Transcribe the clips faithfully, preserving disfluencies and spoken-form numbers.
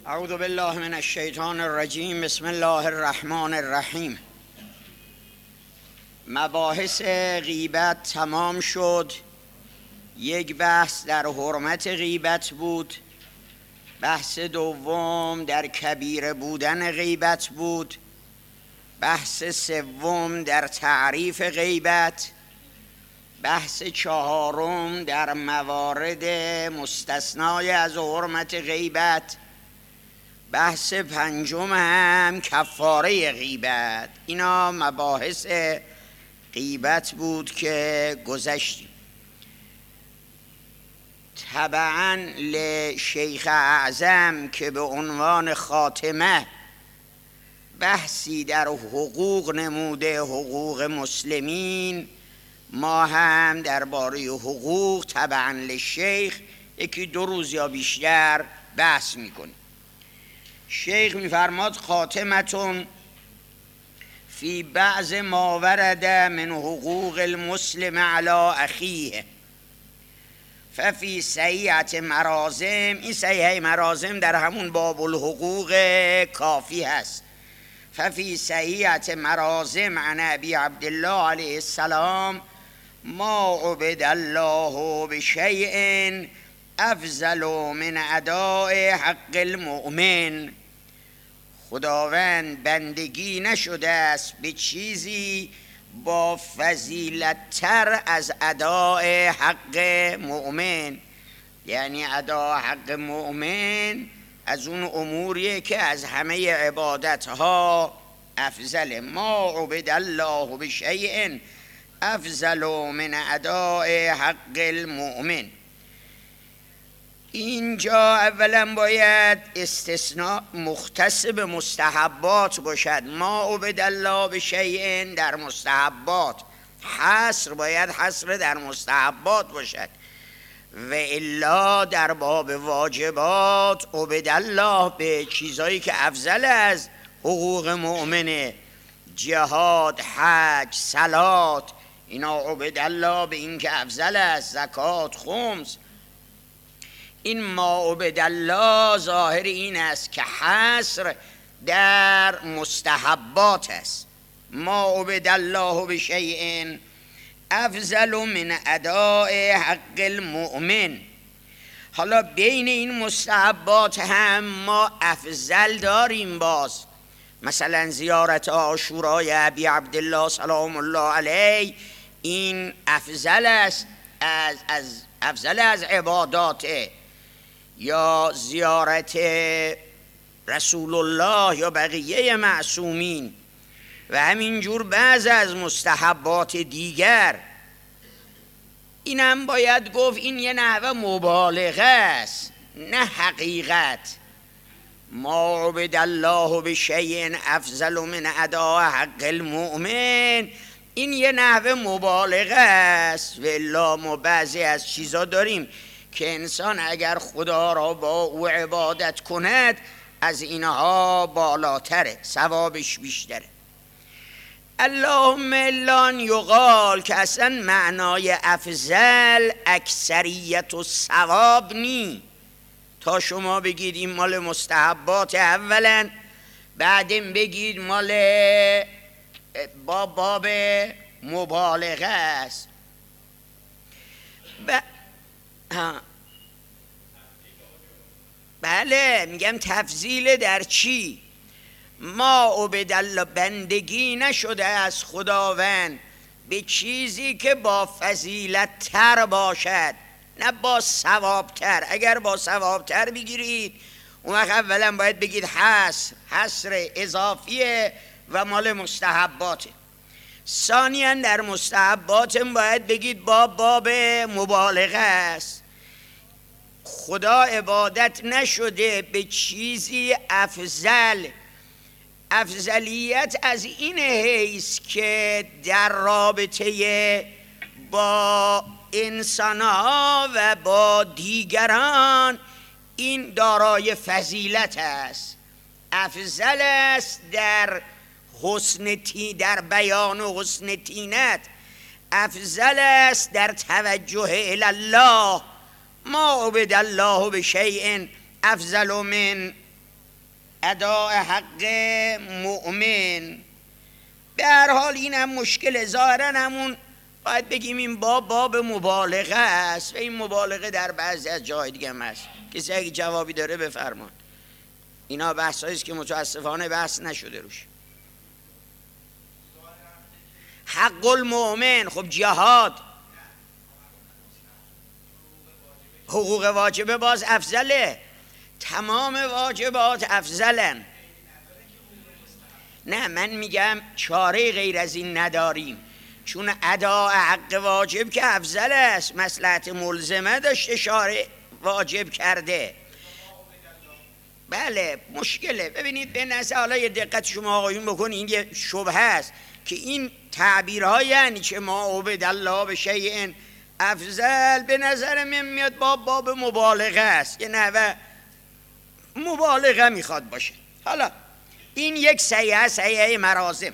اعوذ بالله من الشیطان الرجیم. بسم الله الرحمن الرحیم. مباحث غیبت تمام شد. یک بحث در حرمت غیبت بود، بحث دوم در کبیره بودن غیبت بود، بحث سوم در تعریف غیبت، بحث چهارم در موارد مستثنای از حرمت غیبت، بحث پنجم هم کفاره غیبت. اینا مباحث غیبت بود که گذشتیم. طبعا لشیخ اعظم که به عنوان خاتمه بحثی در حقوق نموده، حقوق مسلمین، ما هم درباره حقوق طبعا لشیخ یکی دو روز یا بیشتر بحث میکنیم. شیخ میفرماد خاتمتون فی بعض ما ورد من حقوق المسلم علی اخیه ففی صحیحة مرازم. این صحیحه مرازم در همون باب الحقوق کافی هست. ففی صحیحة مرازم عن ابی عبدالله علیه السلام ما عبد الله بشیء افضل من اداء حق المؤمن. خداوند بندگی نشده است به چیزی با فضیلت تر از اداء حق مؤمن. یعنی اداء حق مؤمن از اون اموریه که از همه عبادتها افضل. ما عبد الله بشیء افضل من اداء حق المؤمن. اینجا اولا باید استثناء مختص به مستحبات باشد. ما عبد الله بشیء در مستحبات، حصر باید حصر در مستحبات باشد، و الا در باب واجبات عبد الله به چیزایی که افضل از حقوق مؤمنه، جهاد، حج، صلات، اینا عبد الله به این که افضل است، زکات، خمس. این ما عبد الله ظاهر این است که حصر در مستحبات است. ما عبد الله بشیء افضل من اداء حق المؤمن. حالا بین این مستحبات هم ما افضل داریم. باز مثلا زیارت عاشورای ابی عبدالله سلام الله علیه، این افضل است از, از افضل از عباداته. یا زیارت رسول الله یا بقیه معصومین و همینجور بعض از مستحبات دیگر. اینم باید گفت این یه نحوه مبالغه است، نه حقیقت. ما عبد الله بشیء افضل من اداء حق المؤمن، این یه نحوه مبالغه است. و الا ما بعضی از چیزا داریم که انسان اگر خدا را با او عبادت کند از اینها بالاتره، ثوابش بیشتره. اللهم الا ان یقال که اصلا معنای افضل اکثریت و ثواب نی. تا شما بگید این مال مستحبات اولا، بعدم بگید مال با باب مبالغه است. ب... بله میگم تفضیل در چی؟ ما عبد الله بندگی نشده از خداوند به چیزی که با فضیلت تر باشد، نه با ثواب تر. اگر با ثواب تر بگیرید اون وقت اولا باید بگید حصر حصر اضافیه و مال مستحباته. ثانیاً در مستحبات باید بگید با باب مبالغه است. خدا عبادت نشده به چیزی افضل. افضلیت از این حیث که در رابطه با انسانها و با دیگران این دارای فضیلت است. افضل است در حسن تی در بیان و حسن تینت، افضل است در توجه الی الله. ما عبد الله بشیء افضل من اداء حق مؤمن. به هر حال این هم مشکل ظاهرا همون باید بگیم این باب باب مبالغه است و این مبالغه در بعضی از جای دیگه هم هست. کسی اگه جوابی داره بفرمان. اینا بحثاییست که متاسفانه بحث نشده روش. حق المؤمن، خب جهاد، حقوق واجبه باز افضله، تمام واجبات افضلن. نه من میگم چاره غیر از این نداریم، چون اداء حق واجب که افضل است، مصلحت ملزمه داشته شارع واجب کرده. بله مشکله. ببینید به نظر حالا یه دقت شما آقایون بکنید، این یه شبهه است که این تعبیرها یعنی چه ما عبد الله به شیء افضل، به نظر من میاد باب باب مبالغه است، یه نحوه مبالغه میخواد باشه. حالا این یک سیحه سیحه مرازم.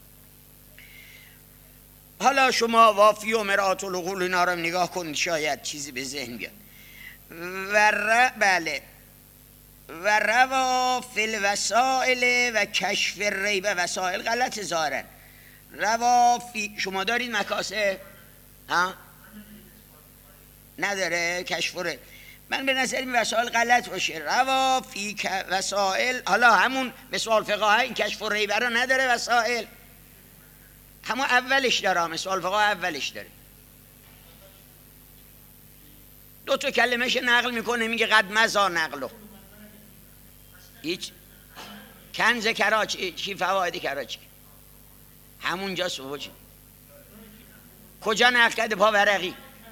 حالا شما وافی و مرآت العقول اینا رو نگاه کنید، شاید چیزی به ذهن بیاد. و ر... بله و روا فی الوسائل و کشف الریب. وسائل غلط ظاهرا. روا فی، شما دارید مکاسب؟ ها؟ نداره کشف الریب. من به نظر این وسائل غلط باشه. روا فی وسائل، حالا همون مثال فقهه این کشف الریب رو نداره وسائل، همون اولش داره، مثال فقهه اولش داره. دو تا کلمهش نقل میکنه، میگه قد مزا نقلو. هیچ کنز کراچی چی فواید کراچی همونجا سوچی کجا نقل کرده؟ پاورقی.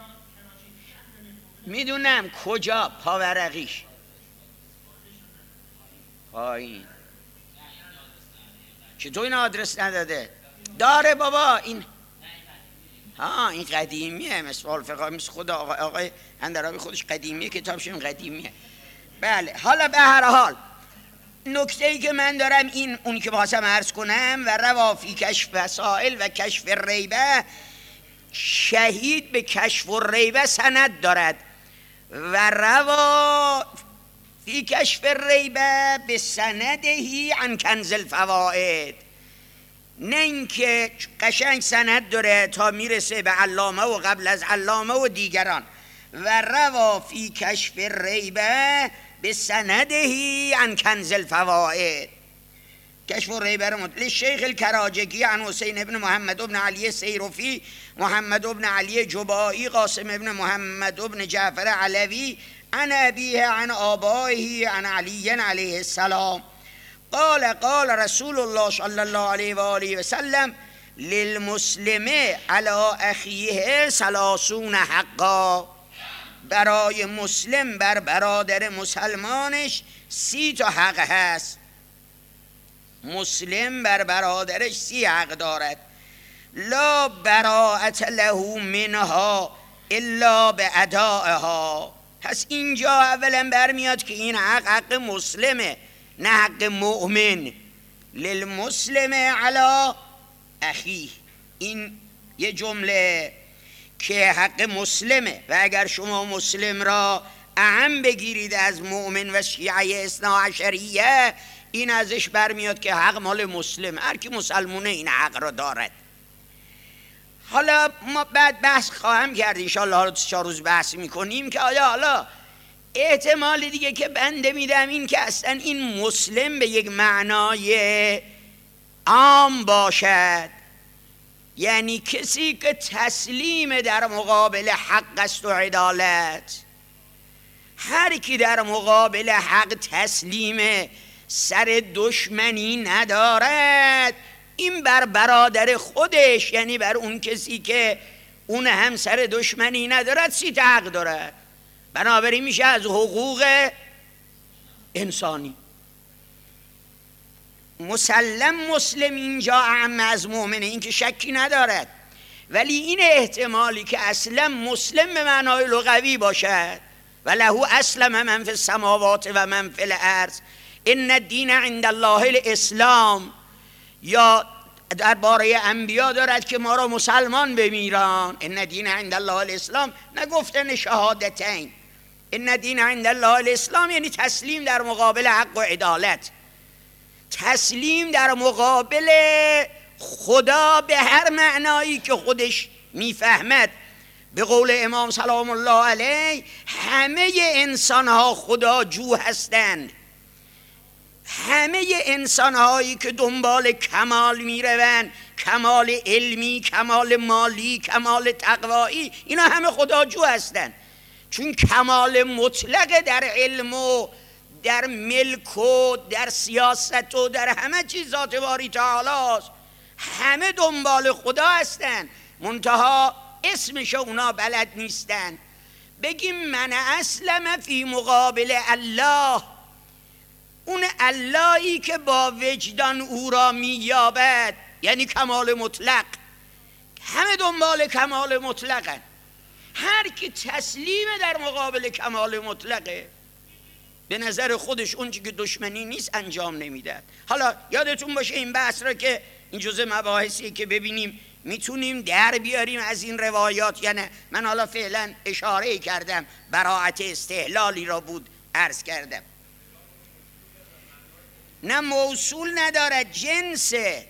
میدونم کجا پاورقیش پایین. چطور این آدرس نداده؟ داره بابا این. ها این قدیمیه، مثل فقه مثل خود آقای, آقای اندرابی خودش قدیمیه، کتابشون قدیمیه. بله حالا به هر حال نکته ای که من دارم این اونی که بخواستم عرض کنم، و روافی کشف وسائل و کشف الریبه، شهید به کشف الریبه سند دارد و روا فی کشف الریبه به سندهی عن کنز الفوائد. نه اینکه قشنگ سند داره تا میرسه به علامه و قبل از علامه و دیگران. و روا فی کشف الریبه به سندهی عن کنز الفوائد. کشف الریبه رو مطلع شیخ الکراجگی عن حسین ابن محمد ابن علی سیروفی، محمد ابن علی جبایی، قاسم ابن محمد ابن جعفر علوی، عن ابیه عن آبائه عن علی علیه السلام قال قال رسول الله صلی الله علیه و آله و سلم للمسلم علی اخیه ثلاثون حقا. برای مسلم بر برادر مسلمانش سی تا حق هست. مسلم بر برادرش سی حق دارد. لا براءت له منها الا به ادائها. پس اینجا اولا برمیاد که این حق حق مسلمه، نه حق مؤمن. للمسلم علی اخیه، این یه جمله که حق مسلمه، و اگر شما مسلم را اهم بگیرید از مؤمن و شیعه اثنا عشریه، این ازش برمیاد که حق مال مسلم، هر کی مسلمونه این حق را دارد. حالا ما بعد بحث خواهم کرد انشاءالله، حالا چهار روز بحث میکنیم که آیا حالا احتمال دیگه که بنده میدم این که اصلا این مسلم به یک معنای عام باشد، یعنی کسی که تسلیم در مقابل حق است و عدالت. هر کی در مقابل حق تسلیم، سر دشمنی ندارد، این بر برادر خودش، یعنی بر اون کسی که اون هم سر دشمنی ندارد، سی تا حق دارد. بنابراین میشه از حقوق انسانی. مسلم مسلم اینجا اعم از مؤمنه، این که شکی ندارد، ولی این احتمالی که اصلا مسلم به معنای لغوی باشد و له اسلم من فی السماوات و من فی الارض ان الدین عند الله الاسلام، یا درباره انبیا دارد که ما را مسلمان بمیران. ان الدین عند الله الاسلام، نگفتن شهادتین. ان الدین عند الله الاسلام یعنی تسلیم در مقابل حق و عدالت. تسلیم در مقابل خدا به هر معنایی که خودش میفهمد. به قول امام سلام الله علیه همه انسان ها خدا جو هستند. همه انسان هایی که دنبال کمال میروند، کمال علمی، کمال مالی، کمال تقوایی، اینا همه خدا جو هستند. چون کمال مطلق در علم و در ملک و در سیاست و در همه چیز ذات باری تعالی است. همه دنبال خدا هستند، منتها اسمش اونا بلد نیستن. بگیم من اسلم فی مقابل الله، اون اللهی که با وجدان او را مییابد، یعنی کمال مطلق. همه دنبال کمال مطلقن. هر کی تسلیم در مقابل کمال مطلقه، به نظر خودش اون چی که دشمنی نیست انجام نمیدهد. حالا یادتون باشه این بحث را که این جزء مباحثی که ببینیم میتونیم در بیاریم از این روایات یا نه. من حالا فعلا اشاره کردم، براعت استحلالی را بود عرض کردم. نه موصول ندارد، جنسه.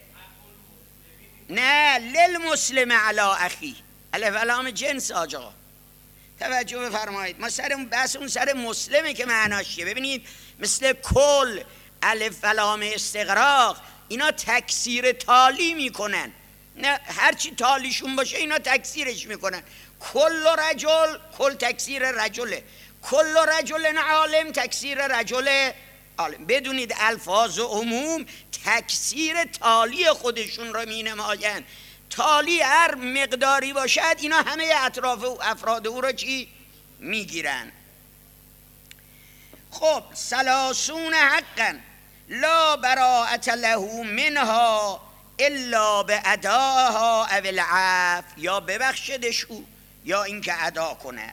نه للمسلم علی اخی، الف لام جنس. آجا توجه بفرمایید، ما سر بحث اون سر مسلمه که معناش چیه. ببینید مثل کل، الف لام استغراق، اینا تکثیر تالی میکنن. نه هرچی تالیشون باشه اینا تکثیرش میکنن. کل رجل، کل تکثیر رجله، کل رجل عالم تکثیر رجل عالم. بدونید الفاظ عموم تکثیر تالی خودشون رو می نمایند. تالی هر مقداری باشد اینا همه اطراف و افراد او رو چی میگیرن. خب سلاسون حقا لا براءت له منها الا به اداها او العفو، یا ببخشدش او یا اینکه ادا کنه.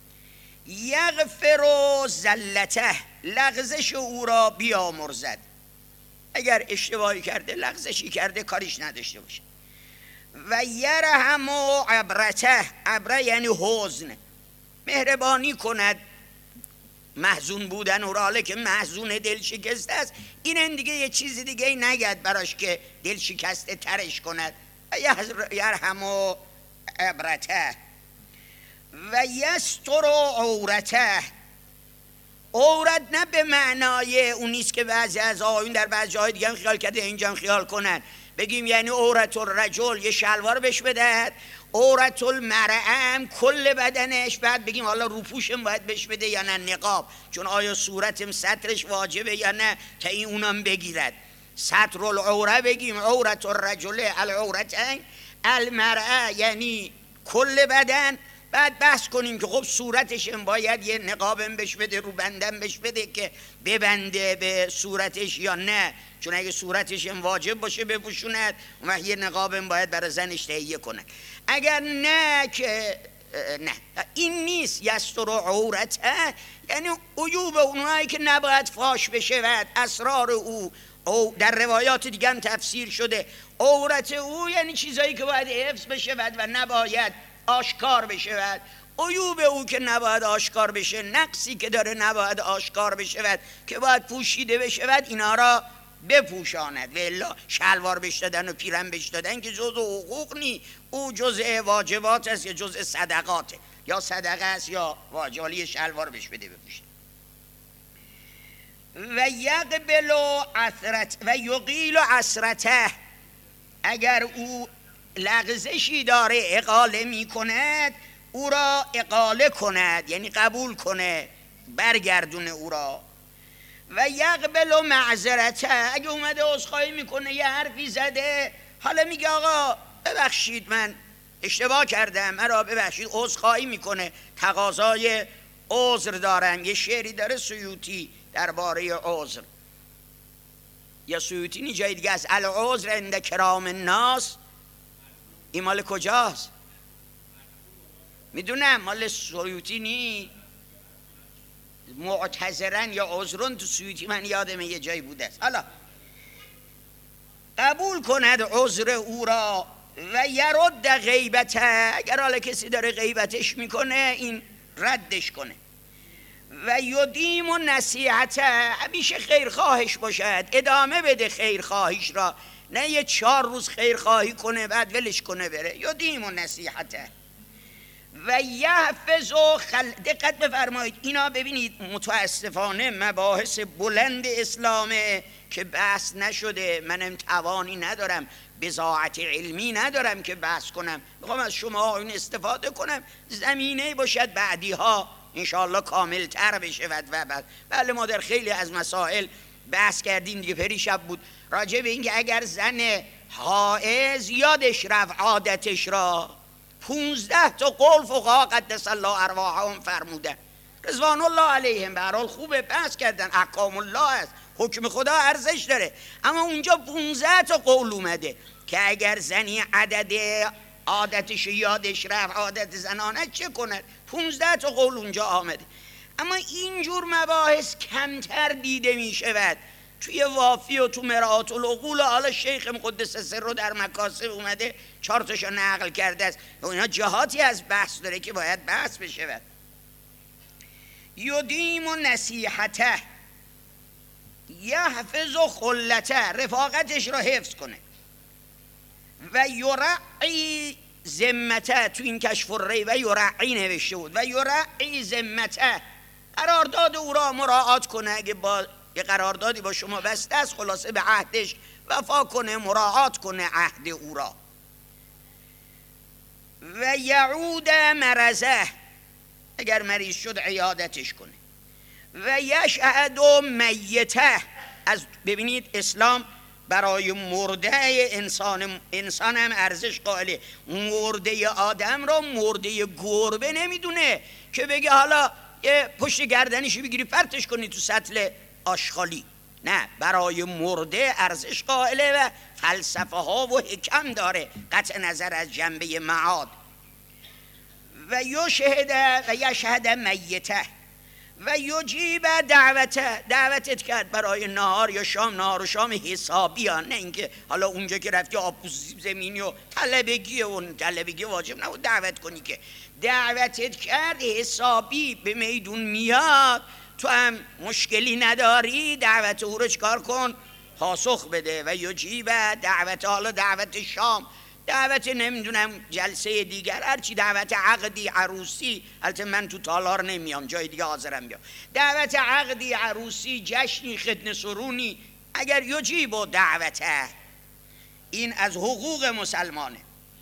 یغفر زلته، لغزش او را بیامرزد. اگر اشتباهی کرده، لغزشی کرده، کاریش نداشته باشه. و یرحم عبرته، عبره یعنی حزن، مهربانی کند. محزون بودن او را، حالا که محزون دل شکسته است، این دیگه یه چیز دیگه نگد براش که دل شکسته ترش کند. یرحم عبرته و یستر عورته. عورت نه به معنای اون نیست که بعضی از آیون در بعضی جای دیگه هم خیال کرده اینجا هم خیال کنن. بگیم یعنی عورت الرجل یه شلوار بهش بدهد، عورت المرأة کل بدنش، بعد بگیم حالا روپوشم باید بهش بده یا نه نقاب، چون آیا صورتم سترش واجبه یا نه تا این اونم بگیرد. ستر العوره بگیم عورت الرجل العورتین، المرأة یعنی کل بدن. بعد بحث کنیم که خب صورتشم باید یه نقابم بهش بده، رو بندم بهش بده که ببنده به صورتش یا نه، چون اگه صورتشم واجب باشه بپوشوند اون وقت یه نقابم باید برای زنش تهیه کنه. اگر نه که نه این نیست. یستر عورته یعنی عیوب اونهایی که نباید فاش بشود، اسرار او. او در روایات دیگه هم تفسیر شده عورت او یعنی چیزایی که باید حفظ بشود و نباید آشکار بشود. عیوب او که نباید آشکار بشه، نقصی که داره نباید آشکار بشود که باید پوشیده بشود، اینا را بپوشاند. و الا شلوار بش دادن و پیرن بش دادن که جزء حقوق نی، او جزء واجبات است یا جزء صدقاته، یا صدقه است یا واجبالی شلوار بش بده بپوشه. و یقبل عثرت و یقیل عثرته، اگر او لغزشی داره اقاله می کند، او را اقاله کند یعنی قبول کنه، برگردونه او را. و یقبل معذرته، اگه اومده عذرخواهی میکنه، یه حرفی زده، حالا میگه آقا ببخشید من اشتباه کردم، مرا ببخشید، عذرخواهی میکنه، تقاضای عذر دارم. یه شعری داره سیوطی درباره عذر، یا سیوطی نی جای دیگه است، العذر عند کرام الناس. این مال کجاست؟ میدونم مال سیوطی نی، معتذرن یا عذرون تو سیوطی من یادمه یه جایی بوده است. حالا قبول کند عذر او را و یرد غیبته، اگر حالا کسی داره غیبتش میکنه این ردش کنه. و یدیم و نصیحت، همیشه خیرخواهش باشد، ادامه بده خیرخواهیش را، نه یه چهار روز خیرخواهی کنه بعد ولش کنه بره. یدیم و نصیحت و یحفظ و خل... دقت بفرمایید اینا ببینید متاسفانه مباحث بلند اسلامه که بحث نشده. منم توانی ندارم، بضاعت علمی ندارم که بحث کنم، میخوام از شما این استفاده کنم، زمینه باشد بعدی ها انشاءالله کامل تر بشه. و بعد بله ما در خیلی از مسائل بحث کردیم دیگه. پریشب بود راجع به اینکه اگر زن حائض یادش رفت عادتش را، پونزده تا قول فقها قدس الله ارواحهم فرمودن رضوان الله علیهم. به هر حال خوبه بحث کردن، احکام الله است، حکم خدا ارزش داره، اما اونجا پونزده تا قول اومده که اگر زنی عدد عادتش یادش رفت، عادت زنانه چه کنه؟ پونزده تا قول اونجا آمده. اما اینجور مباحث کمتر دیده می شود توی وافی و تو مرآت العقول. حالا شیخ مقدس سر در مکاسب اومده چهار تاشو نقل کرده است و اینا جهاتی از بحث داره که باید بحث بشه. یدیم و نصیحته یحفظ و خلته، رفاقتش را حفظ کنه. و یرعی ذمته، تو این کشف الری و یرعی نوشته بود، و یرعی ذمته، قرارداد او را مراعات کنه. اگه با یه قراردادی با شما بسته است خلاصه به عهدش وفا کنه، مراعات کنه عهد او را. و یعود مرضه، اگر مریض شد عیادتش کنه. و یشهد میته، از ببینید اسلام برای مرده انسان انسان هم ارزش قائله. مرده آدم را مرده گربه نمیدونه که بگه حالا یه پشت گردنشو بگیری پرتش کنی تو سطل آشغالی، نه، برای مرده ارزش قائله و فلسفه ها و حکم داره قطع نظر از جنبه معاد. و یشهد و یشهد میته و یجیب دعوته، دعوتت کرد برای نهار یا شام، نهار و شام حسابی ها، نه اینکه حالا اونجا که رفتی آب زمینی و طلبگی و طلبگی واجب نبود دعوت کنی، که دعوتت کرد حسابی به میدون میاد، تو هم مشکلی نداری، دعوت او رو چکار کن؟ پاسخ بده. و یجیب دعوت، حالا دعوت شام، دعوت نمیدونم جلسه دیگر، هرچی، دعوت عقدی عروسی، البته من تو تالار نمیام، جای دیگه حاضرم بیام، دعوت عقدی عروسی، جشنی، ختنه سرونی، اگر یجیب و دعوته، این از حقوق مسلمانه.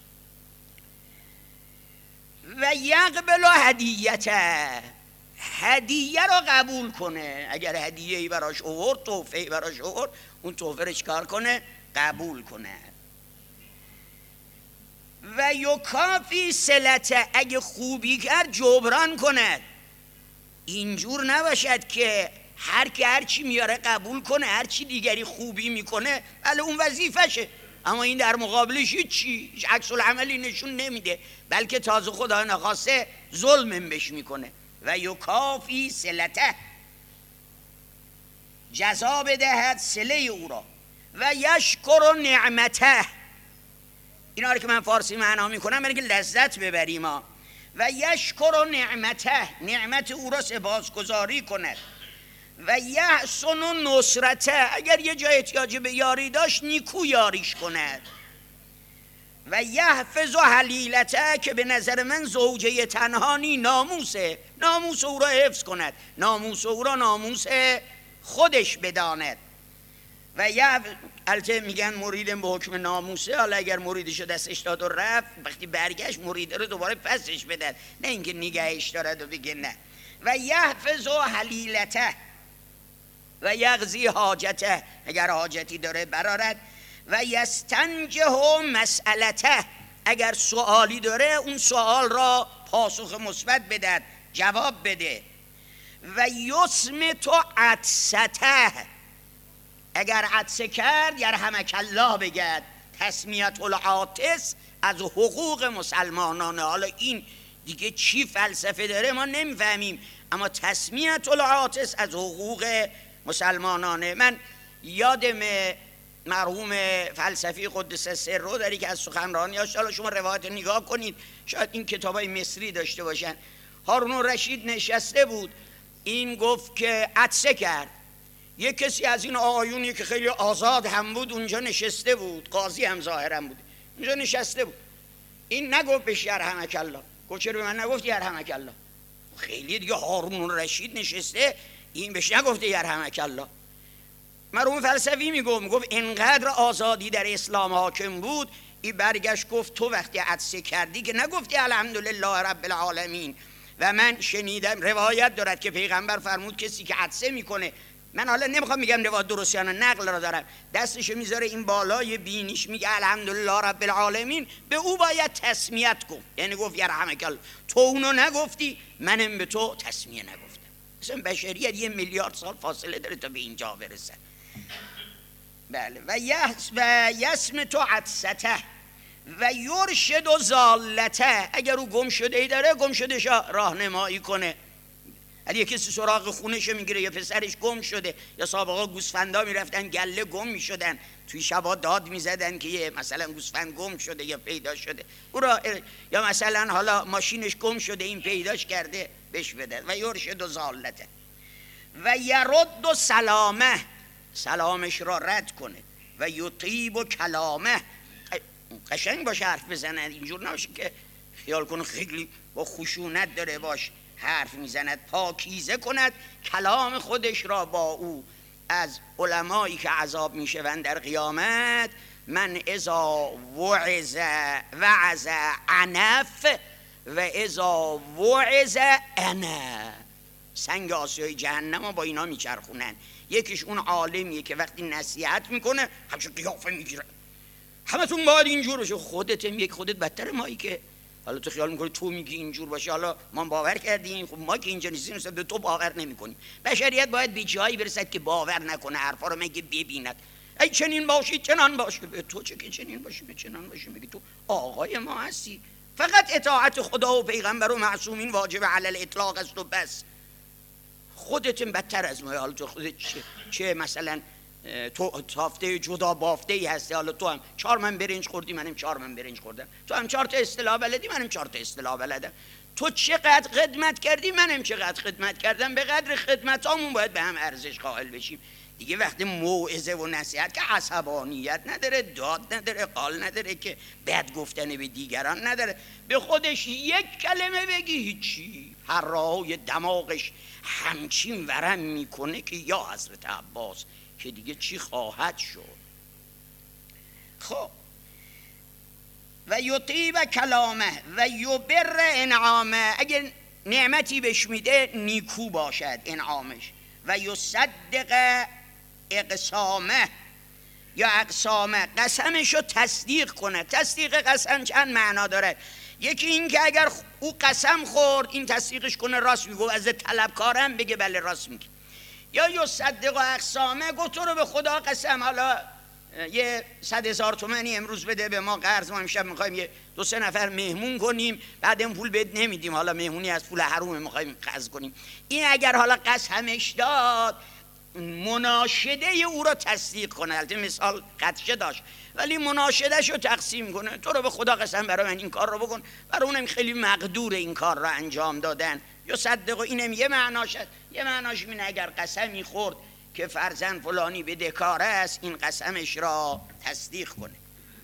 و یقبل هدیته، هدیه رو قبول کنه، اگر هدیه‌ای براش آورد، تحفه‌ای براش آورد، اون تحفه رو چکار کنه؟ قبول کنه. و یکافی صلته، اگه خوبی کرد جبران کند. اینجور نباشد که هر که هر چی میاره قبول کنه، هر چی دیگری خوبی میکنه بله اون وظیفشه، اما این در مقابلش چی؟ عکس العملی نشون نمیده، بلکه تازه خدا نخواسته ظلم بهش میکنه. و یکافی صلته، جزا بدهد صله او را. و یشکر نعمته، اینا رو که من فارسی معنا میکنم برای که لذت ببریم ها. و یشکر نعمته، نعمت او را سپاسگزاری کند. و یحسن نصرته، اگر یه جای احتیاج به یاری داشت نیکو یاریش کند. و یحفظ حلیلته، که به نظر من زوجه تنهانی ناموسه، ناموس او را حفظ کند، ناموس او را ناموس خودش بداند. و یا البته میگن مریدم به حکم ناموسه، حالا اگر مریدشو دستش داد و رفت، وقتی برگشت مریده رو دوباره پسش بدن، نه اینکه نگهش دارد و بگه نه. و یحفظ حلیلته و یقضی حاجته، اگر حاجتی داره برارد. و یستنجه مسئلته، اگر سوالی داره اون سوال را پاسخ مثبت بدهد، جواب بده. و یسمت عطسته، اگر عطسه کرد یرحمک الله بگد. تسمیت العاطس از حقوق مسلمانانه. حالا این دیگه چی فلسفه داره ما نمیفهمیم، اما تسمیت العاطس از حقوق مسلمانانه. من یادم مرحوم فلسفی قدس سره داری که از سخنرانیاش، حالا شما روایت نگاه کنید، شاید این کتابای مصری داشته باشن، هارون الرشید نشسته بود این گفت که عطسه کرد. یک کسی از این آقایونی که خیلی آزاد هم بود اونجا نشسته بود، قاضی هم ظاهرا بود، اونجا نشسته بود. این نگفت بهش یرحمک الله. گفت چرا به من نگفت یرحمک الله؟ خیلی دیگه هارون رشید نشسته، این بهش نگفته یرحمک الله. مرحوم فلسفی میگفت میگفت اینقدر آزادی در اسلام حاکم بود، این برگشت گفت تو وقتی عطسه کردی که نگفتی الحمدلله رب العالمین؟ و من شنیدم روایت دارد که پیغمبر فرمود کسی که عطسه میکنه، من حالا نمیخوام میگم روایت درست یا نه، نقل را دارم، دستشو میذاره این بالای بینیش میگه الحمدلله رب العالمین، به او باید تسمیت گفت. یعنی گفت یرحمک الله، تو اونو نگفتی منم به تو تسمیه نگفتم. مثلا بشریت یه میلیارد سال فاصله داره تا به اینجا برسه. بله. و یس و یسم تو عطسته و یرشد و زالته، اگر او گم شده ای داره گم شدهش راهنمایی کنه. اگه کسی سراغ خونش میگیره یا پسرش گم شده، یا سابقا گوسفندا میرفتن گله گم میشدن، توی شبا داد میزدن که یه مثلا گوسفند گم شده یا پیدا شده او را، یا مثلا حالا ماشینش گم شده این پیداش کرده بهش بده. و یرشد و زالته و یرد و سلامه، سلامش را رد کنه. و یطیب و کلامه، قشنگ باشه حرف بزنه، اینجور نباشه که خیال کنه خیلی با خشونت داره باش حرف میزند. پاکیزه کند کلام خودش را با او. از علمایی که عذاب میشوند در قیامت، من اذا وعظ وعظ عنف و اذا وعظ انا، سنگ آسیای جهنم با اینا میچرخونن. یکیش اون عالمیه که وقتی نصیحت میکنه همچه قیافه میگیره، همتون باید اینجور باشه. خودت یک خودت بدتر مایی که حالا تو خیال میکنی تو میگی اینجور باشه، حالا ما باور کردیم، خب ما که اینجا نیستیم مثلا به تو باور نمیکنیم. بشریت باید به جایی برسد که باور نکنه، حرفا رو مگه ببیند. ای چنین باشی چنان باشی، به تو چه که چنین باشی به چنان باشی، میگی تو آقای ما هستی. فقط اطاعت خدا و پیغمبر و معصومین واجب علی الاطلاق است و بس. خودت بدتر از ما، حالا تو خودت چه, چه مثلا تو تافته جدا بافته ای هستی، حالا تو هم چهار من برنج خوردی منم چهار من برنج خوردم، تو هم چهار تا اصطلاح بلدی منم چهار تا اصطلاح بلدم، تو چقدر خدمت کردی منم چقدر خدمت کردم، به قدر خدمتامون باید به هم ارزش قائل بشیم دیگه. وقتی موعظه و نصیحت که عصبانیت نداره، داد نداره، قال نداره، که بد گفتن به دیگران نداره، به خودش یک کلمه بگی هیچی، هر راهی دماغش همچین ورم میکنه که یا حضرت عباس که دیگه چی خواهد شد. خب و یطیب کلامه و یبر انعامه، اگر نعمتی بهش میده نیکو باشد انعامش. و یصدق اقسامه یا اقسامه، قسمشو تصدیق کنه. تصدیق قسم چند معنا داره. یکی این که اگر او قسم خورد این تصدیقش کنه راست میگه، از طلبکارم بگه بله راست میگه. یا یصدق اقسامه، گفت تو رو به خدا قسم حالا یه صد هزار تومنی امروز بده به ما قرض، ما امشب میخوایم یه دو سه نفر مهمون کنیم، بعد این پول بد نمیدیم، حالا مهمونی از پول حروم میخوایم قرض کنیم. این اگر حالا قسمش داد مناشده او رو تصدیق کنه، البته مثال قدشه داشت ولی مناشدهش رو تقسیم کنه، تو رو به خدا قسم برای من این کار رو بکن، برای اونم خیلی مقدور این کار رو انجام دادن. یا صدق، اینم یه معناش هست. یه معناش اینه اگر قسمی خورد که فرزن فلانی بدهکار است این قسمش را تصدیق کنه.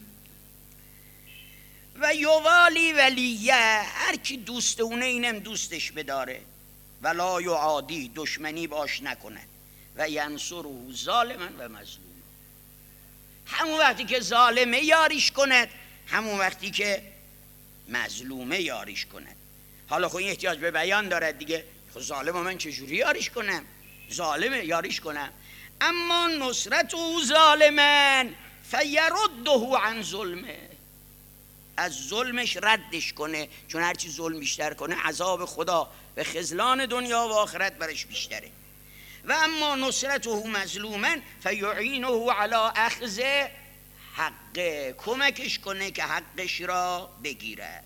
و یوالی ولیه، هر کی دوست اونه اینم دوستش بداره. ولا یعادی، دشمنی باش نکنه. و ینصره ظالما و مظلوم، همون وقتی که ظالمه یاریش کند، همون وقتی که مظلومه یاریش کند. حالا خب این احتیاج به بیان دارد دیگه، خب ظالم من چجوری یاریش کنم؟ ظالم یاریش کنم. اما نصرت او ظالمن فیرده عن ظلمه، از ظلمش ردش کنه، چون هرچی ظلم بیشتر کنه عذاب خدا و خذلان دنیا و آخرت برش بیشتره. و اما نصرته مظلوما فیعینه علی اخذ حق، کمکش کنه که حقش را بگیره.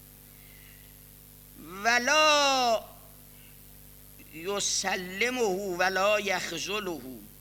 ولا یسلمه ولا یخذله،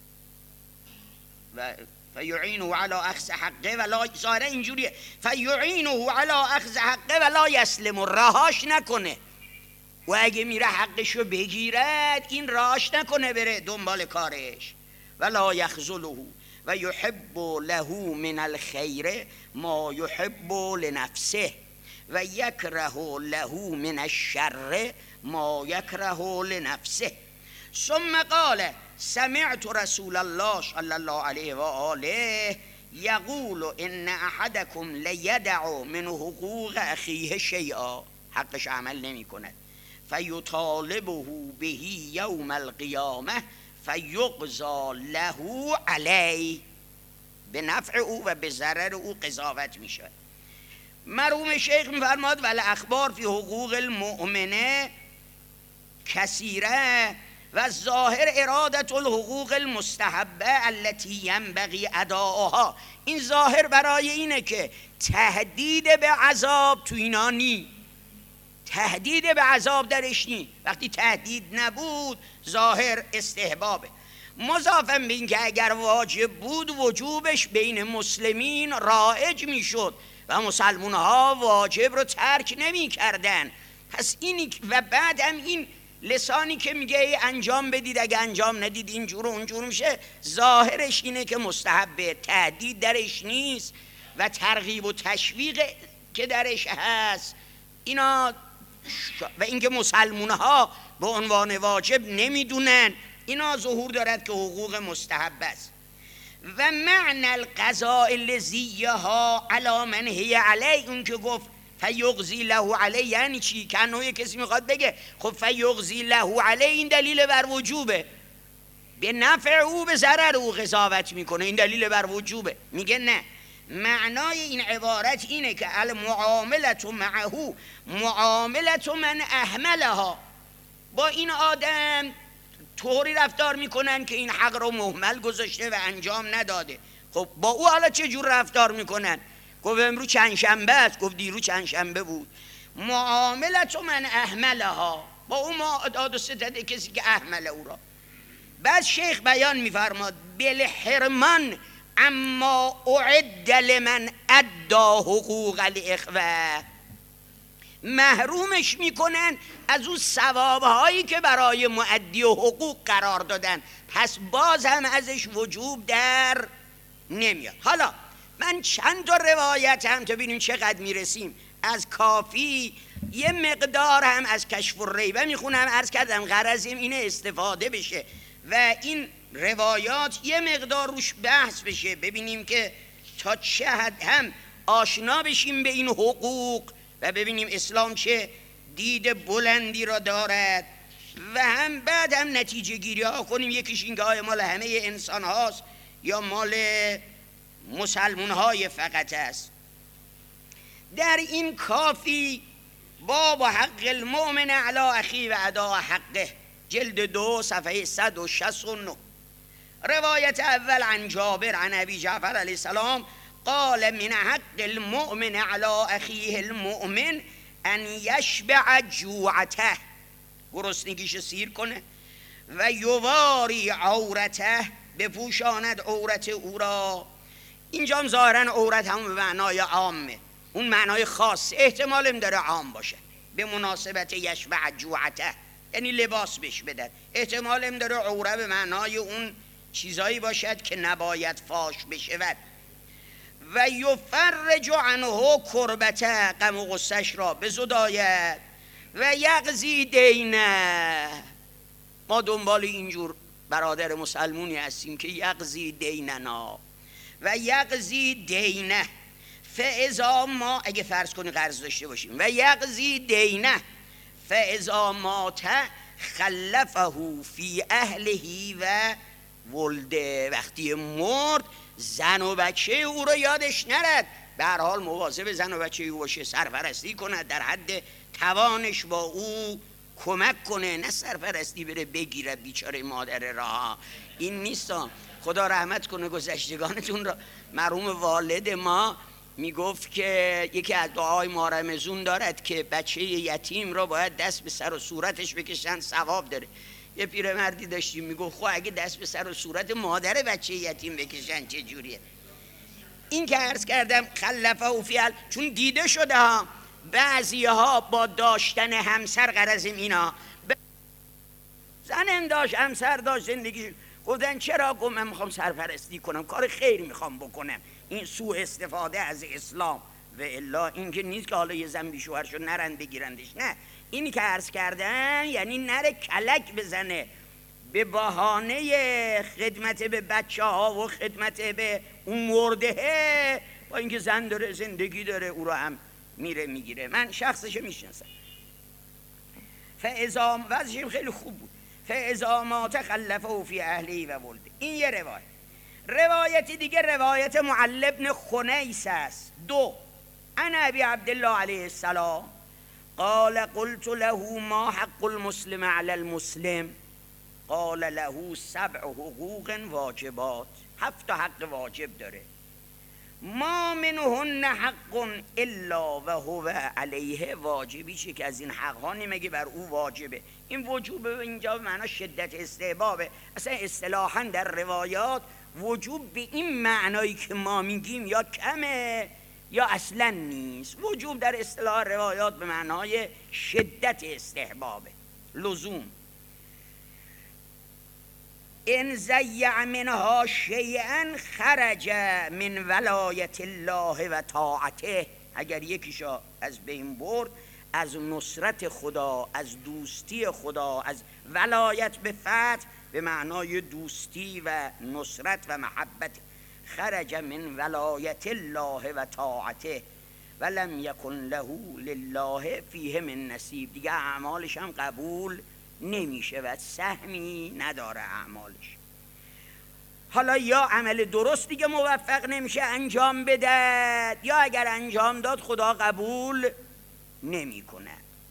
و فیعینه علی اخذ حقه ولا، ظاهرا اینجوریه، فیعینه علی اخذ حقه ولا یسلم، رهاش نکنه، و اگه میره حقشو بگیرد این راش نکنه بره دنبال کارش. ولا یخذله و یحب له من الخیر ما یحب لنفسه و یکره له من الشر ما یکره لنفسه. ثم قال سمعت رسول الله صلی الله علیه و آله یقول ان احدکم لیدع من حقوق اخیه شیئا، حقش عمل نمی کند، فیطالبه به یوم القیامه فیقضا له علیه، به نفع او و به ضرر او قضاوت می شود. مرحوم شیخ میفرماد ول اخبار فی حقوق المؤمنه کثیره و ظاهر ارادت الحقوق المستحبه التي ینبغی اداؤها. این ظاهر برای اینه که تهدید به عذاب تو اینا نی، تهدید به عذاب درش نی. وقتی تهدید نبود ظاهر استحبابه. مضافاً به این که اگر واجب بود وجوبش بین مسلمین رایج میشد و مسلمان ها واجب رو ترک نمی کردن. پس اینی و بعد هم این لسانی که میگه انجام بدید اگه انجام ندید اینجور و اونجور میشه، ظاهرش اینه که مستحبه، تهدید درش نیست و ترغیب و تشویق که درش هست اینا، و اینکه مسلمان ها به عنوان واجب نمیدونن، اینا ظهور دارد که حقوق مستحب است. و معنی القضاء الذیها علی من هی علی، اون که گفت فیغزی له علی یعنی چی؟ کنه کسی میخواد بگه خب فیغزی له علی این دلیل بر وجوبه، به نفع او به ضرر او قضاوت میکنه، این دلیل بر وجوبه. میگه نه، معنای این عبارت اینه که المعاملت معه معاملت من اهملها، با این آدم طوری رفتار میکنن که این حق رو مهمل گذاشته و انجام نداده. خب با او حالا چه جور رفتار میکنن؟ گفت امروز چند شنبه است، گفت دیرو چند شنبه بود. معاملت من اهملها، با او ما داد و ستد کسی که اهمل او را. بعد شیخ بیان میفرماد بالحرمان اما اعد لمن ادا حقوق الاخوه، محرومش میکنن از اون ثوابهایی که برای مؤدی و حقوق قرار دادن، پس باز هم ازش وجوب در نمیاد. حالا من چند تا روایت هم تا ببینیم چقدر میرسیم از کافی، یه مقدار هم از کشف الریبه میخونم. عرض کردم غرضم اینه استفاده بشه و این روایات یه مقدار روش بحث بشه، ببینیم که تا چه حد هم آشنا بشیم به این حقوق و ببینیم اسلام چه دید بلندی را دارد و هم بعد هم نتیجه گیری ها کنیم. یکیش این که آیا مال همه انسان هاست یا مال مسلمون های فقط است. در این کافی باب حق المؤمن علی اخی و ادا حقه، جلد دو صفحه صد و شصت و نه. روایت اول عن جابر عن ابی جعفر علیه السلام قال من حق المؤمن علی اخیه المؤمن ان یشبع جوعته، گرسنگیش سیر کنه، و یواری عورته، بپوشاند عورت او را. اینجا هم ظاهرا عورت هم به معنای عامه، اون معنای خاص احتمال هم داره عام باشه، به مناسبت یشبع جوعته یعنی لباس بهش بدن، احتمال هم داره عوره به معنای اون چیزایی باشد که نباید فاش بشود. و یفرج عنه کربته، غم و غصش را بزداید، و یقضی دینه. ما دنبال اینجور برادر مسلمونی هستیم که یقضی دیننا و یقضی دینه فاذا ما، اگه فرض کنی قرض داشته باشیم، و یقضی دینه فاذا مات خلفه فی اهله و ولده، وقتی مرد زن و بچه او رو یادش نرد، به هر حال مواظب زن و بچه او باشه، سرپرستی کنه، در حد توانش با او کمک کنه، نه سرپرستی بره بگیره بیچاره مادر راه. این نیستان. خدا رحمت کنه گذشتگانتون را. مرحوم والد ما میگفت که یکی از دعای ما رمضون دارد که بچه یتیم را باید دست به سر و صورتش بکشن، ثواب داره. یه پیرمردی داشتیم میگفت خب اگه دست به سر و صورت مادر بچه یتیم بکشن چه جوریه؟ این که عرض کردم خلفه و فیل، چون دیده شده ها بعضی ها با داشتن همسر غرض اینا، زنم داشت همسر داشت زندگی، گفتن چرا؟ گفت من میخوام سرپرستی کنم، کار خیر میخوام بکنم. این سوء استفاده از اسلام. و الا این که نیست که حالا یه زن بی شوهر شد نرن بگیرندش، نه، اینی که عرض کردن یعنی نره کلک بزنه به بهانه خدمت به بچه ها و خدمت به اون مرده، با اینکه زن داره زندگی داره او رو هم میره میگیره. من شخصش میشناسم. فاذا وضعش خیلی خوب بود. فاذا ما تخلفه فی اهلی و ولده. این یه روایت. روایت دیگه روایت معل بن خنیس است. دو عن ابی عبدالله علیه السلام قال قلت له ما حق المسلم علی المسلم قال له سبع حقوق واجبات. هفت حق واجب داره. ما منهن حق الا و هو علیه. واجبی چه که از این حقها نمیگه بر او واجبه. این وجوب اینجا به معنی شدت استحبابه. اصلا اصطلاحا در روایات وجوب به این معنایی که ما میگیم یا کمه یا اصلا نیست. وجوب در اصطلاح روایات به معنای شدت استحبابه، لزوم. ان ضیع منها شیئا خرج من ولایت الله و طاعته. اگر یکیشو از بین برد، از نصرت خدا، از دوستی خدا، از ولایت به فتح به معنای دوستی و نصرت و محبت، خرج من ولایت الله و طاعته ولم یکن له لله فیه من نصیب. دیگه اعمالش هم قبول نمیشه و سهمی نداره اعمالش. حالا یا عمل درست دیگه موفق نمیشه انجام بده، یا اگر انجام داد خدا قبول نمی کنه.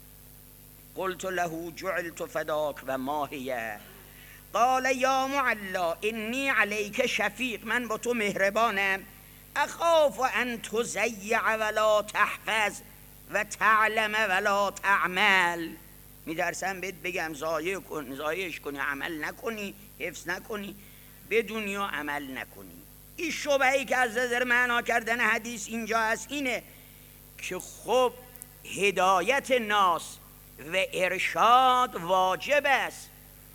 قلت له جعلت فداک و ما هی قال یا معلا انی علیک شفیق. من با تو مهربانم. اخاف ان تضیع ولا تحفظ و تعلم ولا تعمل. میترسم بهت بگم ضایع کن، ضایعش کنی، عمل نکنی، حفظ نکنی، بدونی و عمل نکنی. این شبهه‌ای که از نظر معنا کردن حدیث اینجا هست اینه که خب هدایت ناس و ارشاد واجب است.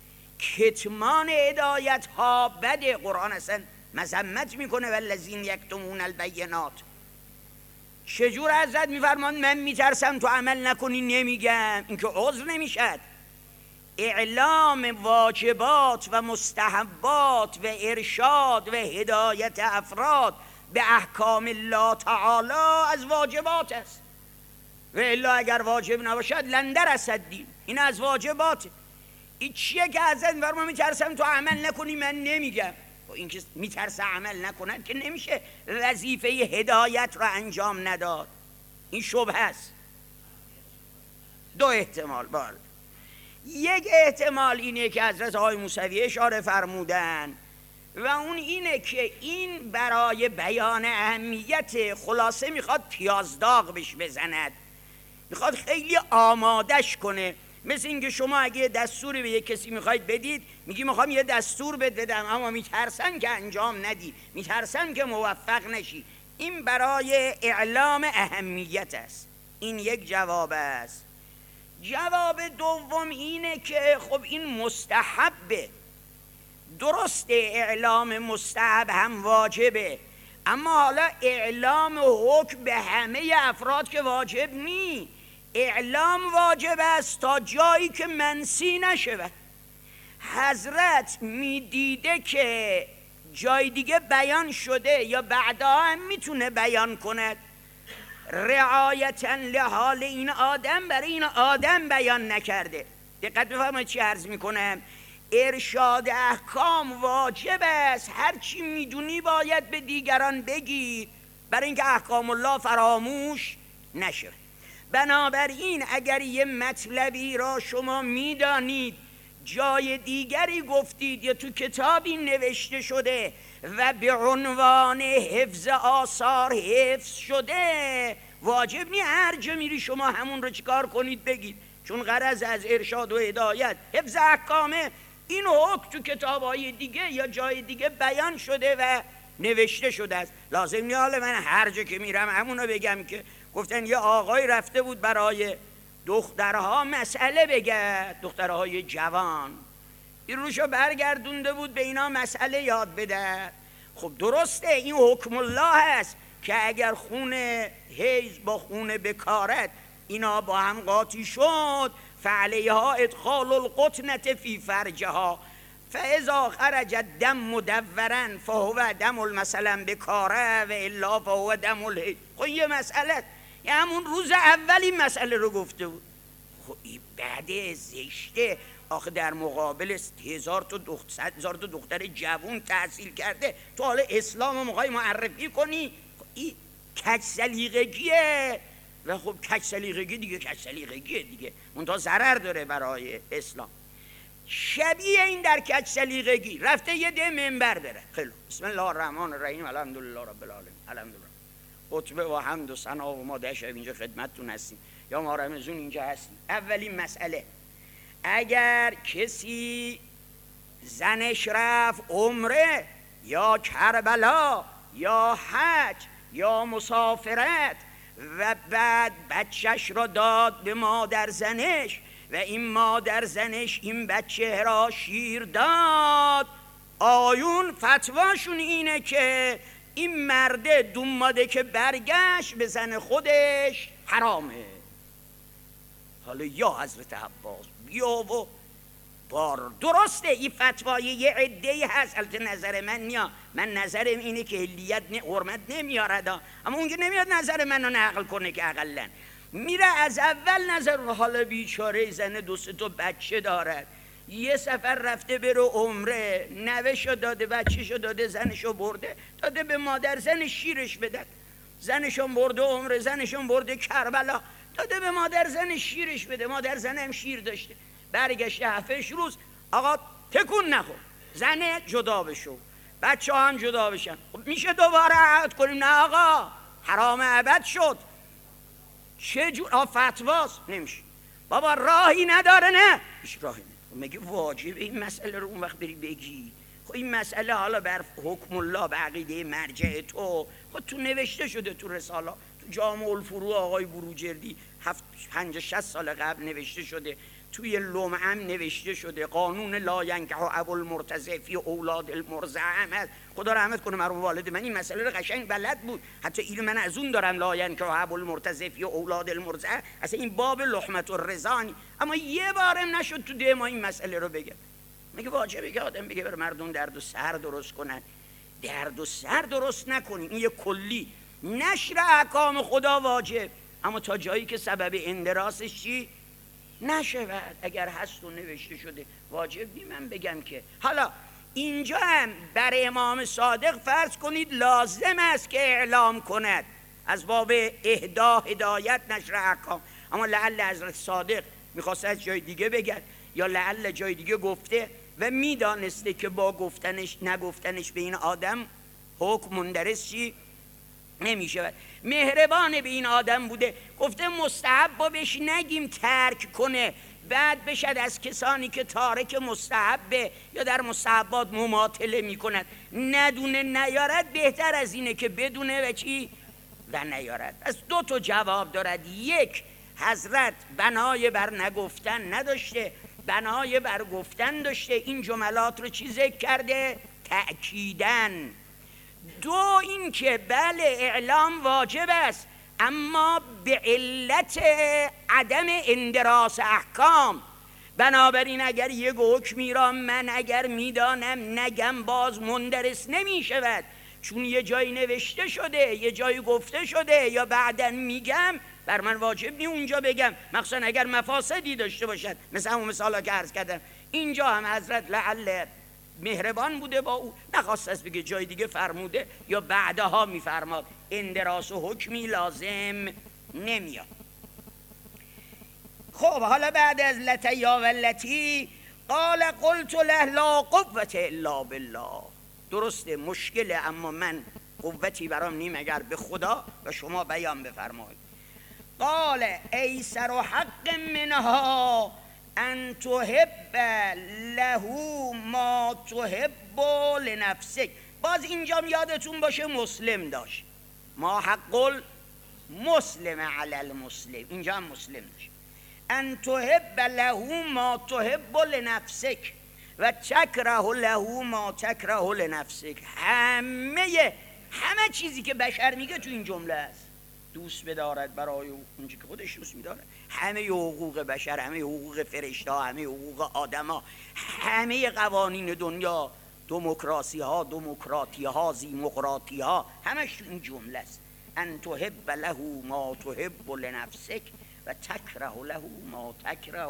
کتمان هدایت ها بده. قرآن اصلا مذمت میکنه والذین یکتمون البینات. چجور حضرت میفرمان من میترسم تو عمل نکنی نمیگم؟ این که عذر نمیشد. اعلام واجبات و مستحبات و ارشاد و هدایت افراد به احکام الله تعالی از واجبات است. و الا اگر واجب نباشد لندر اسد دین. این از واجباته. این چیه که حضرت میفرمان میترسم تو عمل نکنی من نمیگم؟ این که میترسه عمل نکنن که نمیشه وظیفه هدایت رو انجام نداد. این شبهه است. دو احتمال بار. یک احتمال اینه که حضرت آقای موسوی اشاره فرمودن و اون اینه که این برای بیان اهمیت خلاصه میخواد پیازداغ بهش بزند، میخواد خیلی آمادش کنه. مثل اینکه شما اگه دستوری به یک کسی میخواید بدید، میگی میخوام یه دستور بد بدم اما میترسن که انجام ندی، میترسن که موفق نشی. این برای اعلام اهمیت است. این یک جواب است. جواب دوم اینه که خب این مستحبه. درسته اعلام مستحب هم واجبه، اما حالا اعلام حکم به همه افراد که واجب نی. اعلام واجب است تا جایی که منسی نشود. حضرت میدیده که جای دیگه بیان شده یا بعدا هم میتونه بیان کند، رعایتا لحال این آدم برای این آدم بیان نکرده. دقت بفرمایید چی عرض میکنم. ارشاد احکام واجب است. هر چی میدونی باید به دیگران بگید برای اینکه احکام الله فراموش نشه. بنابراین اگر یه مطلبی را شما میدانید جای دیگری گفتید یا تو کتابی نوشته شده و به عنوان حفظ آثار حفظ شده، واجب نی هر جا میری شما همون رو چیکار کنید بگید، چون غرض از ارشاد و هدایت حفظ احکامه. این حکم تو کتاب‌های دیگه یا جای دیگه بیان شده و نوشته شده است. لازم نیست حالا من هر جا که میرم همونو بگم که گفتن یه آقای رفته بود برای دخترها مسئله بگه، دخترهای جوان، این روشو برگردونده بود به اینا مسئله یاد بده. خب درسته این حکم الله هست که اگر خون حیض با خون بکارت اینا با هم قاطی شد فعلیها ادخال القطنة فی فرجها فاذا خرج الدم مدورا فهو دم مثلا بکاره و الا فهو دم الحیض. خب یه مسئله یه همون روز اول این مسئله رو گفته بود. خب این بعد زشته، آخه در مقابل هزار تا دختر هزار تا دختر جوون تحصیل کرده تو حالا اسلام رو میخوای معرفی کنی؟ خب این کج سلیقگیه. و خب کج سلیقگی دیگه کج سلیقگیه دیگه، منتها ضرر داره برای اسلام. شبیه این در کج سلیقگی رفته یه ده منبر بره، خیلی بسم الله الرحمن الرحیم الحمدلله رب العالمین الحمدلله خطبه و حمد و ثنا و ما ده شب اینجا خدمتتون هستیم یا ما رمزون اینجا هستیم. اولین مسئله، اگر کسی زنش رفت عمره یا کربلا یا حج یا مسافرت و بعد بچهش را داد به مادر زنش و این مادر زنش این بچه را شیر داد، آیون فتواشون اینه که این مرده دوماده که برگشت به زن خودش حرامه. حالا یا حضرت عباس بیا و بار درسته این فتوای یه عده‌ای هست، البته نظر من نیا، من نظرم اینه که علیت نه حرمت نمیارد، اما اون که نمیاد نظر منو نقل کنه که اقلن میره از اول نظر. حالا بیچاره زن دو سه تا بچه دارد، یه سفر رفته بره عمره، نوشو داده بچهشو داده زنشو برده داده به مادر زنش شیرش بدن، زنشون برده عمره زنشون برده کربلا داده به مادر زنش شیرش بده، مادر زن هم شیر داشته برگشته هفتش روز آقا تکون نخور زنه جدا بشو بچه هم جدا بشن. خب میشه دوباره عهد کنیم نه آقا حرام ابد شد؟ چه جور فتواست؟ نمیشه بابا راهی نداره. نه هیچ راهی نداره. مگه واجبه این مسئله رو اون وقت بری بگی؟ خب این مسئله حالا بر حکم الله به عقیده مرجع تو خب تو نوشته شده تو رساله، تو جامع الفروع آقای بروجردی هفت پنج شصت سال قبل نوشته شده، توی لمعم نوشته شده، قانون لا ینکح ابو المرتضع فی اولاد المرضع هست. خدا رحمت کنه مرحوم والد من این مسئله رو قشنگ بلد بود، حتی علم من از اون دارم، لا ینکح ابو المرتضع فی اولاد المرضع، اصلا این باب لحمت الرضانی، اما یه بارم نشد تو ده ما این مسئله رو بگه. میگه واجبه که آدم بگه بر مردم درد و سر درست کنن، درد و سر درست نکنیم، این یه کلی نشر احکام خدا واجب، اما تا جایی که سبب اندراسش چی نشود، اگر هست و نوشته شده واجب نی من بگم که. حالا اینجا هم بر امام صادق فرض کنید لازم است که اعلام کند از باب اهدا هدایت نشر احکام، اما لعل حضرت صادق میخواسته از جای دیگه بگن یا لعل جای دیگه گفته و میدانسته که با گفتنش نگفتنش به این آدم حکم مندرس چی نمیشه. مهربان به این آدم بوده، گفته مستحب با بهش نگیم ترک کنه، بعد بشد از کسانی که تارک مستحبه یا در مستحبات مماطله میکنند، ندونه نیارد بهتر از اینه که بدونه و چی و نیارد. پس دو تا جواب دارد، یک حضرت بنای بر نگفتن نداشته، بنای بر گفتن داشته، این جملات رو چی ذکر کرده؟ تأکیدن. دو این که بله اعلام واجب است اما به علت عدم اندراس احکام، بنابراین اگر یک حکمی را من اگر میدانم نگم باز مندرس نمی شود، چون یه جایی نوشته شده یه جایی گفته شده یا بعدن میگم بر من واجب نی اونجا بگم، مخصوصا اگر مفاسدی داشته باشد، مثل همون مثالا که عرض کردم. اینجا هم حضرت لعل مهربان بوده با او، نخواست از بگه جای دیگه فرموده یا بعدها میفرماد اندراس و حکمی لازم نمیاد. خب حالا بعد از لتیا و لتی قال قلت له لا قوة الا بالله، درسته مشکله اما من قوتی برام نیم اگر به خدا و شما بیان بفرمایید. قال ایسر حق منها ان تحب له ما تحب لنفسک. باز اینجا یادتون باشه مسلم داشت ما حق مسلم علی المسلم، اینجا هم مسلم داشت. ان تحب له ما تحب لنفسک و تکره له ما تکره لنفسک. همه همه چیزی که بشر میگه تو این جمله است. دوست بدارد برای اونچه که خودش دوست میداره. همه حقوق بشر، همه حقوق فرشته ها، همه حقوق آدما، همه قوانین دنیا، دموکراسی ها، دموکراتی ها، زیموقراطی ها، همش تو این جمله است. ان تحب له ما تحب لنفسک و تکره له ما تکره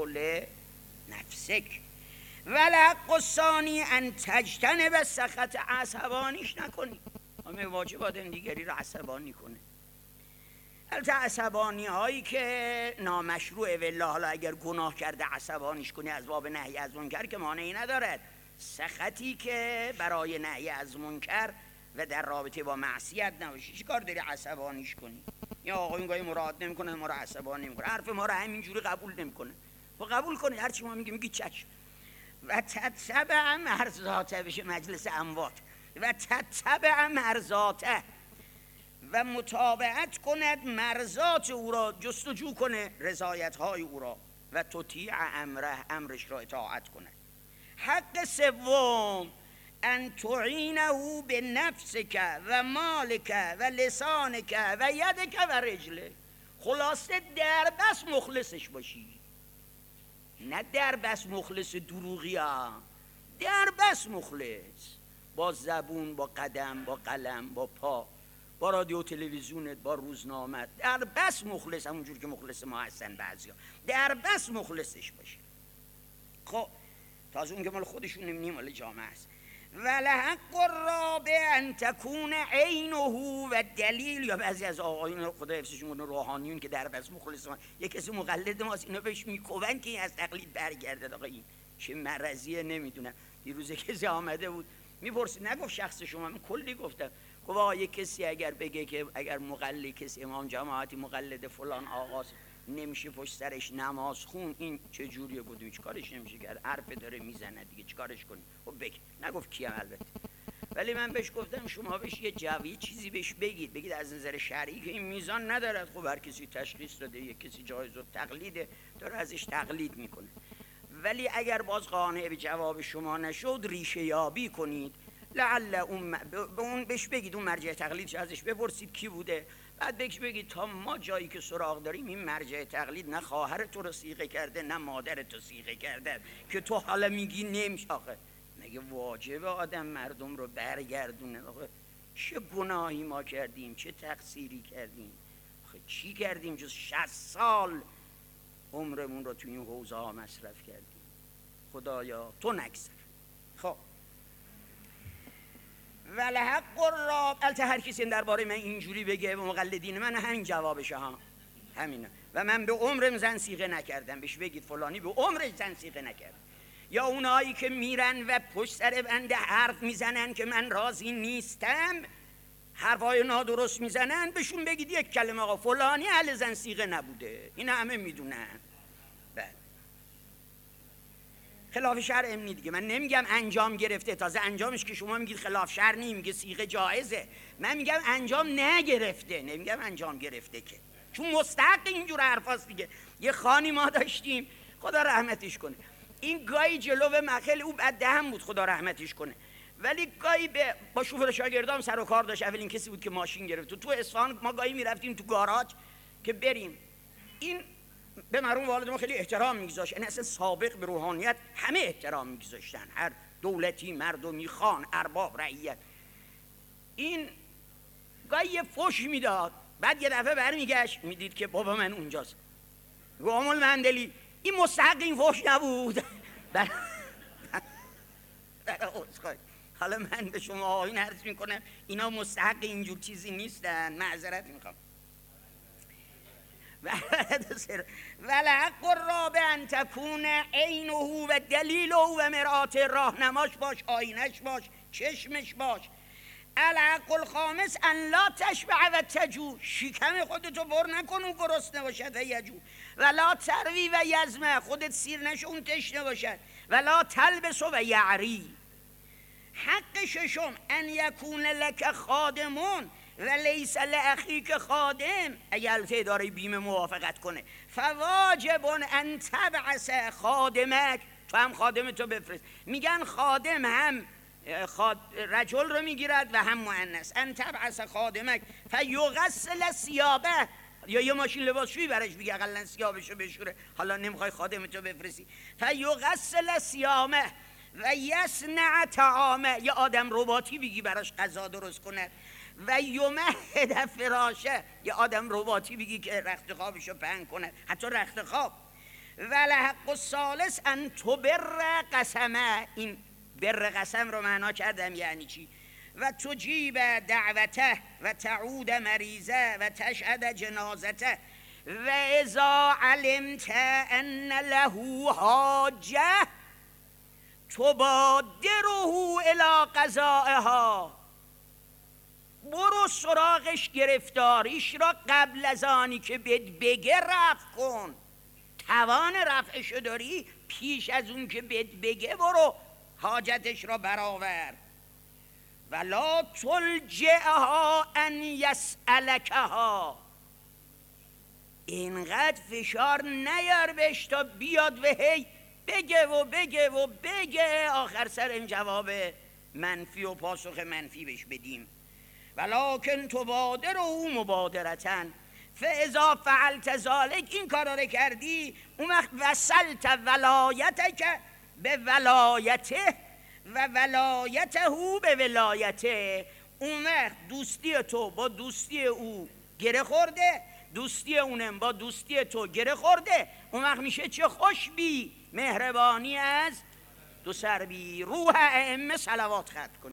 لنفسک. والحق الثانی ان تجتنب السخط. عصبانیش نکنی. همه واجبات دیگری رو عصبانی کنه. البته عصبانی هایی که نامشروع والله، حالا اگر گناه کرده عصبانیش کنی از باب نهی از منکر که مانعی ندارد. سخطی که برای نهی از منکر و در رابطه با معصیت نباشه، چی کار داری عصبانیش کنی؟ یا آقایون گاهی مراعات نمیکنه، ما رو عصبانی نمیکنه، حرف ما رو همینجوری قبول نمیکنه. و قبول کنی، هر چی ما میگیم میگی چشم. و تتبع مرضاته، بشه مجلس اموات. و تتبع مرضاته، و متابعت کند مرضات او را، جستجو کنه رضایت های او را. و تطیع امره، امرش را اطاعت کنه. حق سوم ان تعینه به نفسک و مالک و لسانک و یدک و رجلک. خلاصه در بس مخلصش باشی، نه در بس مخلص دروغی ها، در بس مخلص با زبون، با قدم، با قلم، با پا، با رادیو تلویزیونت، با روزنامه، در بس مخلص، همونجور که مخلص ما هستن بعضیا، در بس مخلصش باشی. خب تازه اون که مال خودشون نمینیم، مال جامعه است. ولحق الرابع ان تکون عینه و دلیل. یا بعضی از آقایون خدا حفظشون روحانیون که در بس مخلص ما، یک کسی مقلد ماست، اینا بهش میکوبن که این از تقلید برگرده. آقا این چه مرضیه نمیدونم. دیروز کسی آمده بود میپرسید، نگفت شخص شما، من کلی گفتم. خب آقا یک کسی اگر بگه که اگر مقلد کسی امام جماعتی مقلد فلان آقاست نمیشه پشت سرش نماز خون، این چه جوریه بود؟ هیچ کارش نمیشه کرد، حرف داره میزنه دیگه، چیکارش کنی؟ خب بگی. نگفت کیم البته، ولی من بهش گفتم شما بهش یه جوی چیزی بهش بگید، بگید از نظر شرعی که این میزان ندارد. خب هر کسی تشخیص داده، یک کسی جایز التقلیده، داره ازش تقلید میکنه. ولی اگر باز قانع به جواب شما نشد، ریشه یابی کنید. لعل اون به اون بهش بگید، اون مرجع تقلیدش ازش بپرسید کی بوده، بعد بهش بگید تا ما جایی که سراغ داریم این مرجع تقلید نه خواهر تو رو صیغه کرده نه مادر تو صیغه کرده که تو حالا میگی نمیشه. آخه مگه واجبه آدم مردم رو برگردونه؟ آخه چه گناهی ما کردیم، چه تقصیری کردیم؟ آخه چی کردیم جز شصت سال عمرمون رو تو این حوزه ها مصرف کردیم؟ خدایا تو نگذر. خب ولحق الراب. البته هر کسی درباره من اینجوری بگه به مقلدین من همین جوابشه ها، همینه. و من به عمرم زن صیغه نکردم، بهش بگید فلانی به عمرش زن صیغه نکرد. یا اونایی که میرن و پشت سر بنده حرف میزنن که من راضی نیستم، حرفای نادرست میزنن، بهشون بگید یک کلمه آقا فلانی اهل زن صیغه نبوده، این همه میدونن. بله خلاف شرع امنی دیگه. من نمیگم انجام گرفته، تازه انجامش که شما میگید خلاف شرع نی، میگه صیغه جایزه. من میگم انجام نگرفته، نمیگم انجام گرفته، که چون مستحق اینجور حرفاست دیگه. یه خانی ما داشتیم خدا رحمتش کنه، این گاهی جلو مخل او بددهن بود خدا رحمتش کنه، ولی گاهی به با شوفر شاگردام سر و کار داشت. اولین کسی بود که ماشین گرفت. تو اصفهان ما گاهی میرفتیم تو گاراژ که بریم، این به مرحوم والد ما خیلی احترام میگذاشت، یعنی اصلا سابق به روحانیت همه احترام میگذاشتن، هر دولتی، مردمی، خان، ارباب، رعیت. این گاهی یه فوش میداد، بعد یه دفعه برمیگشت میدید که بابا من اونجاست. گفت مندلی این مستحق این فوش نبود. حالا من به شما آقایون عرض میکنم اینا مستحق اینجور چیزی نیستن، معذرت میخوام. ولحق الرابع ان تکون عینه و دلیله و مرآت، راهنماش باش، آینش باش، چشمش باش. الحق الخامس ان لا تشبع و تجو، شکم خودتو پر نکن اون گرسنه باشد و یجو. ولا تروی و یزمه، خودت سیر نشو اون تشنه باشد. ولا تلبس و یعری. حق ششم ان یکون لک خادمون، و لیس لاخیک خادم، اگر اداره بیمه موافقت کنه، فواجب ان تبعث خادمک، تو هم خادم تو بفرست. میگن خادم هم خاد... رجل رو میگیرد و هم مؤنث. ان تبعث خادمک فیغسل ثیابه، یا یه ماشین لباسشویی برش بگی اقلا ثیابشو بشوره، حالا نمیخوای خادم تو بفرستی. فیغسل ثیابه و یصنع طعامه، یه آدم رباطی بگی براش غذا درست کنه. و یمهد فراشه، یه آدم رباطی بگی که رخت خوابشو پهن کنه، حتی رخت خواب. و لحق الثالث ان تبر قسمه، این بر قسم رو معنا کردم یعنی چی؟ و تجیب دعوته و تعود مریضه و تشهد جنازته و اذا علمت ان له حاجه تبادره الی قضائها، برو سراغش، گرفتاریش را قبل از آنی که بهت بگه رفع کن. توان رفعشو داری، پیش از اون که بهت بگه برو حاجتش را برآور. ولا تلجئها ان یسألکها، اینقدر فشار نیار بهش تا بیاد و هی بگه و بگه و بگه آخر سر این جواب منفی و پاسخ منفی بهش بدیم. ولکن تبادر او مبادرتن، فاذا فعلت ذلک، این کارا رو کردی، اون وقت وصلت ولایتک به ولایته و ولایته به ولایته، اون وقت دوستی تو با دوستی او گره خورده، دوستی اونم با دوستی تو گره خورده. اون وقت میشه چه خوش بی مهربانی از دو سر بی. روح ائمه صلوات ختم کن.